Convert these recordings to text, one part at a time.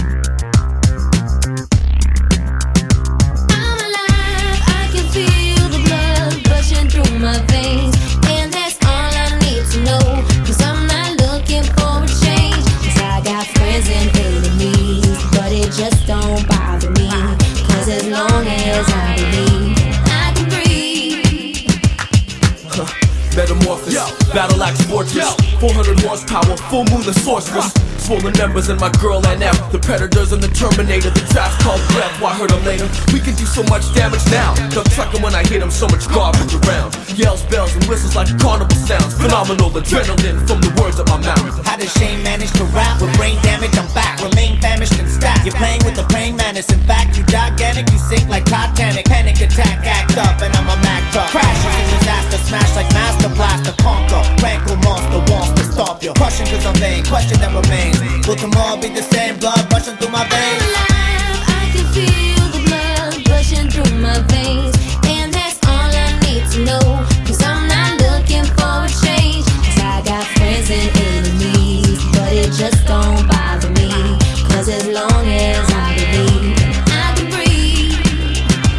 Metamorphosis, battle axe fortress, 400 horsepower, full moon and sorceress. Swollen members and my girl NF, the predators and the Terminator, the draft called breath. Why hurt them later? We can do so much damage now. Duck trucking when I hit them, so much garbage around. Yells, bells, and whistles like carnival sounds. Phenomenal adrenaline from the words of my mouth. How does Shane manage to rap with brain damage? I'm back, remain famished and stacked. You're playing with the praying madness. In fact, you gigantic, you sink like Titanic. Panic attack, act up, and I'm a Mac truck. Crashes in disaster, smash like Master Blaster. Conquer, rankle monster wants to stop you. Crushing cause I'm vain, question that remains. Will tomorrow be the same? Blood rushing through my veins. I can feel the blood rushing through my veins, and that's all I need to know. Cause I'm not looking for a change. Cause I got friends and enemies, but it just don't bother me. Cause as long as I believe, I can breathe.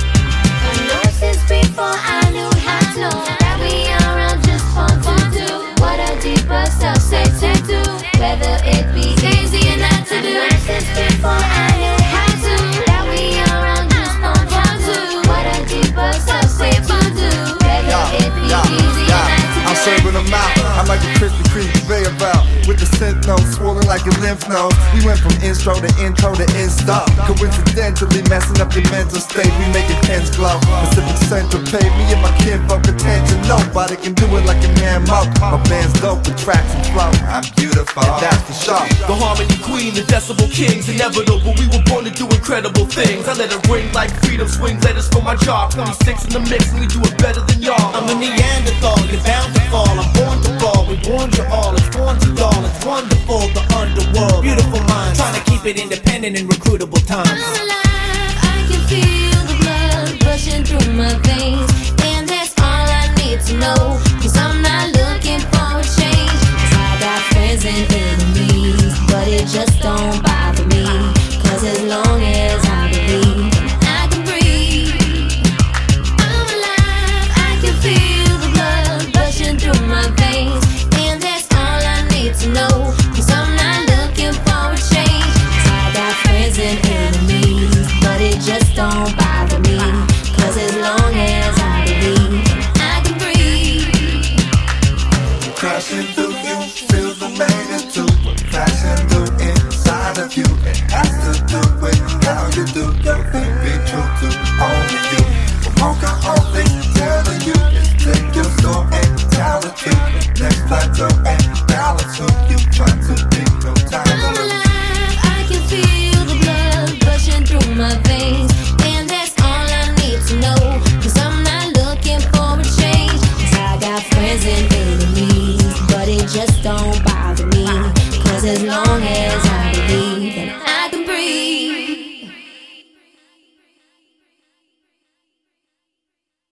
I know since before I knew how to know that we are all just fun to do. What a deeper self say to do, whether it be easy or not to do. Since before I knew how to, that we are all just fun to do. What a deeper self say to do, whether it be easy or not to do. I'm serving them out. I'm like a Krispy Kreme conveyor belt with the synth notes swollen like your lymph nodes. We went from intro to insta. Coincidentally messing up your mental state. We making pens glow. Pacific Central paid me and my kinfolk attention. Nobody can do it like a man Mo. My band's dope with tracks and flow. I'm beautiful, and that's for sure. The harmony queen, the decibel kings, inevitable. We were born to do incredible things. I let it ring like freedom swing letters for my job. 26 in the mix and we do it better than y'all. I'm a Neanderthal, you're bound to fall. I'm born to fall, we born you all. It's born to y'all, it's wonderful, the underworld. Beautiful minds, trying to keep it independent in recruitable times. I'm alive, I can feel the blood rushing through my veins, and that's all I need to know. Cause I'm not looking for a change. Cause I got friends and enemies, but it just don't bother me. Cause as long as I believe, I can breathe. I'm alive, I can feel the blood rushing through my veins, and that's all I need to know. Cause I'm not looking for a change. Cause I got friends and enemies, but it just don't bother me. Cause as long as I believe, I can breathe. Crashing through you, feel the magnitude. Flashing through inside of you. It has to do with how you do your thing. Be true to only you. Won't got only telling you is take your soul and tell the truth. Next plateau and balance who you try to